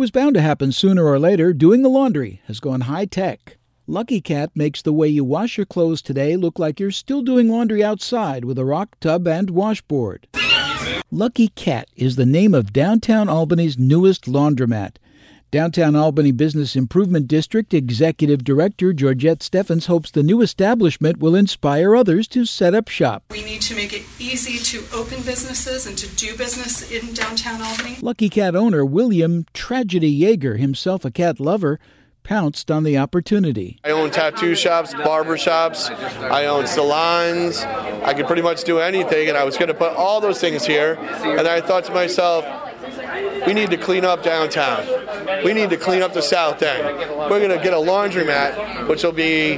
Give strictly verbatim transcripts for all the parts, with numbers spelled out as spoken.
was bound to happen sooner or later. Doing the laundry has gone high-tech. Lucky Cat makes the way you wash your clothes today look like you're still doing laundry outside with a rock tub and washboard. Lucky Cat is the name of downtown Albany's newest laundromat. Downtown Albany Business Improvement District Executive Director Georgette Steffens hopes the new establishment will inspire others to set up shop. We need to make it easy to open businesses and to do business in downtown Albany. Lucky Cat owner William Tragedy Yeager, himself a cat lover, pounced on the opportunity. I own tattoo shops, barber shops, I own salons. I could pretty much do anything, and I was going to put all those things here. And I thought to myself, we need to clean up downtown. We need to clean up the South End. We're going to get a laundromat, which will be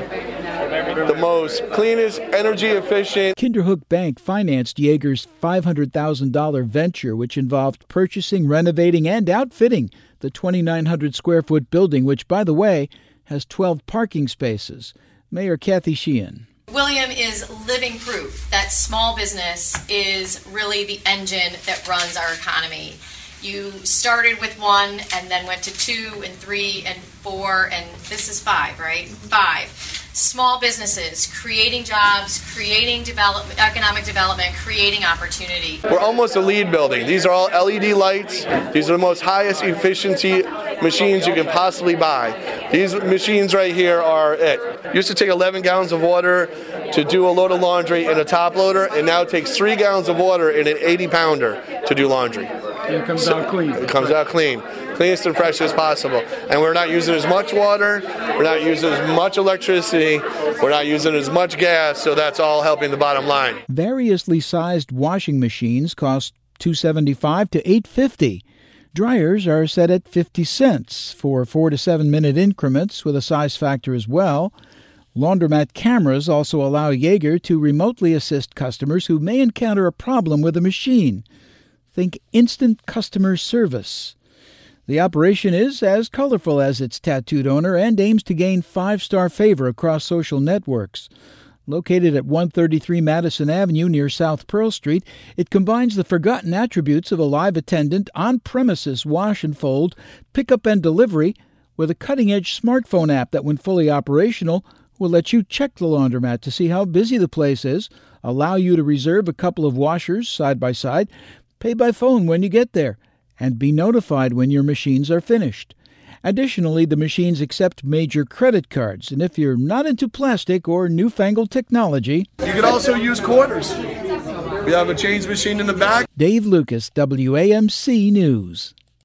the most cleanest, energy efficient. Kinderhook Bank financed Yeager's five hundred thousand dollars venture, which involved purchasing, renovating, and outfitting the twenty-nine hundred square foot building, which, by the way, has twelve parking spaces. Mayor Kathy Sheehan. William is living proof that small business is really the engine that runs our economy. You started with one and then went to two and three and four, and this is five, right? Five. Small businesses, creating jobs, creating develop, economic development, creating opportunity. We're almost a LEED building. These are all L E D lights. These are the most highest efficiency machines you can possibly buy. These machines right here are it. Used to take eleven gallons of water to do a load of laundry in a top loader, and now it takes three gallons of water in an eighty pounder to do laundry. And it comes so, out clean. It comes out clean. Cleanest and fresh as possible. And we're not using as much water, we're not using as much electricity, we're not using as much gas, so that's all helping the bottom line. Variously sized washing machines cost two hundred seventy-five dollars to eight hundred fifty dollars. Dryers are set at fifty cents for four to seven minute increments with a size factor as well. Laundromat cameras also allow Yeager to remotely assist customers who may encounter a problem with a machine. Think instant customer service. The operation is as colorful as its tattooed owner and aims to gain five-star favor across social networks. Located at one thirty-three Madison Avenue near South Pearl Street, it combines the forgotten attributes of a live attendant, on-premises wash and fold, pickup and delivery, with a cutting-edge smartphone app that, when fully operational, will let you check the laundromat to see how busy the place is, allow you to reserve a couple of washers side by side, pay by phone when you get there, and be notified when your machines are finished. Additionally, the machines accept major credit cards, and if you're not into plastic or newfangled technology... You can also use quarters. We have a change machine in the back. Dave Lucas, W A M C News.